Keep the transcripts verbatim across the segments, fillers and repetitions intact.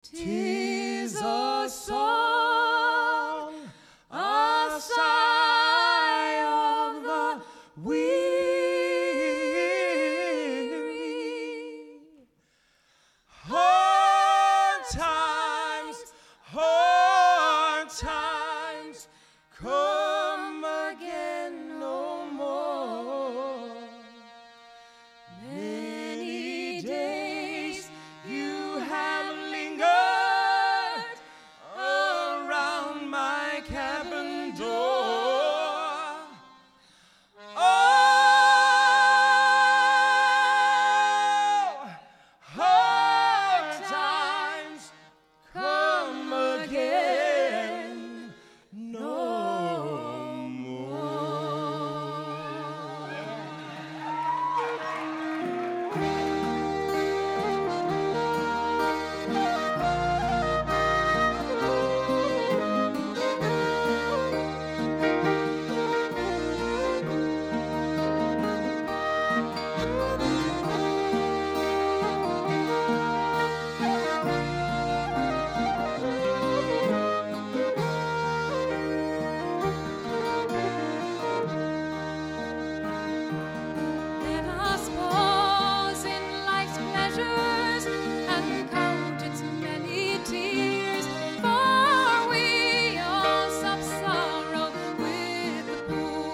'Tis a song, a sigh of the weary. Hard times, hard times, come again no more. Many days you have lingered around my cabin door. Oh, hard times come again no more. Let us pause in life's pleasures and count its many tears, for we all sup sorrow with the poor.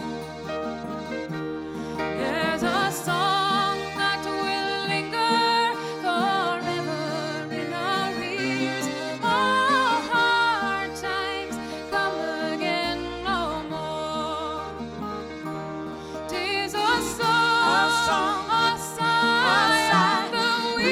There's a song that will linger forever in our ears. Oh, hard times come again no more. 'Tis a song, a sigh of the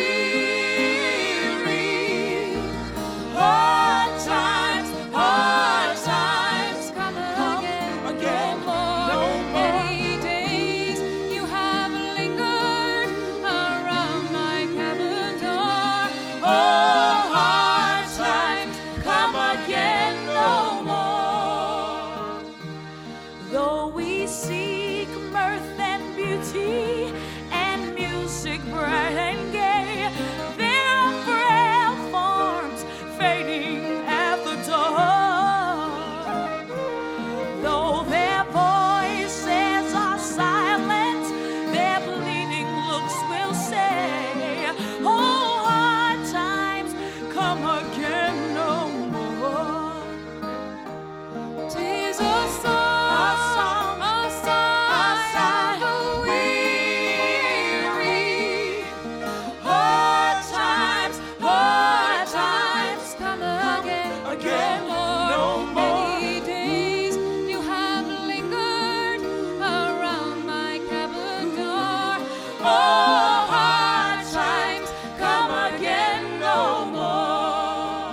weary. Hard times, hard times, Come again again no no more. more. Many days you have lingered around my cabin door. Oh, hard times, come again no more. Though we seek mirth and beauty and music bright and gay, there are frail forms fading at the door. Though their voices are silent, their pleading looks will say, oh, hard times come again no more. 'Tis a song, a sigh of the weary. Hard times, hard times, Come again again no no more. more. Many days you have lingered around my cabin door. Oh, hard times, come again no more.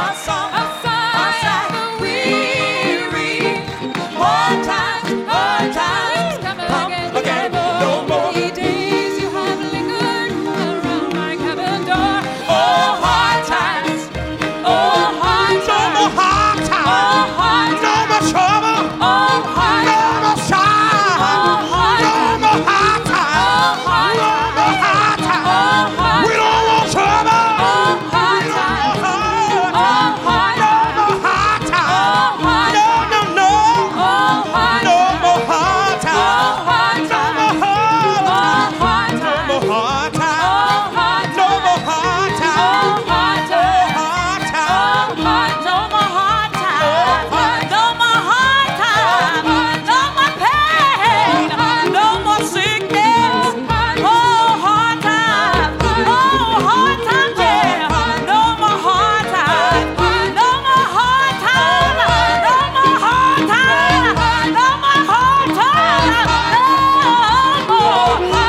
song, a sigh of the weary. hard times, hard times, Come come again, again no no more. more. Many days you have lingered around my cabin door. Oh, hard times, oh, hard No times, more hard oh, times. hard No times, more trouble. oh, hard No times, more shine. hard No times. more hard times. hard No more hard oh, times. hard We don't want trouble. oh, hard We don't times, want hard oh, times. hard No times, more hard times. hard No, no, no. oh, hard No times, more hard oh, times. hard No times, more hard oh, times. hard No times, more hard oh, times. hard No times, more hard oh, times. hard Oh, times. hard Oh, times. hard, no more hard times, no more hard times, no more pain, no more sickness. Oh, hard times, oh, hard times, yeah. No more hard times, no more hard times, no more hard times, no more hard times, no more, no more,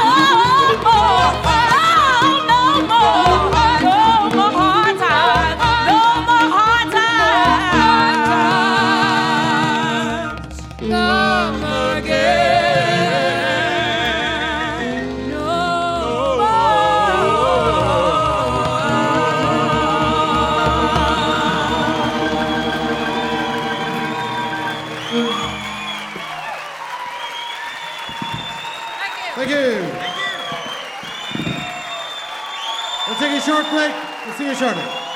oh, no more, no more hard times, no more hard times. Come again, no Thank you. We'll take a short break. We'll see you shortly.